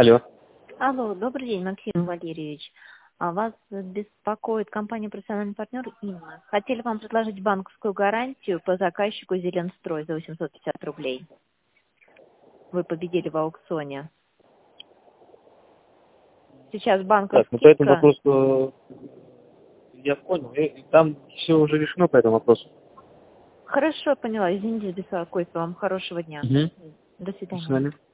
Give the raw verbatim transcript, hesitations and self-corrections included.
Алло. Алло, добрый день, Максим Валерьевич. А Вас беспокоит компания «Профессиональный партнер» Инна. Хотели вам предложить банковскую гарантию по заказчику «Зеленстрой» за восемьсот пятьдесят рублей. Вы победили в аукционе. Сейчас банковская Так, ну по этому скидка. вопросу я понял. И там все уже решено по этому вопросу. Хорошо, поняла. Извините за беспокойство. Вам хорошего дня. Угу. До До свидания. свидания.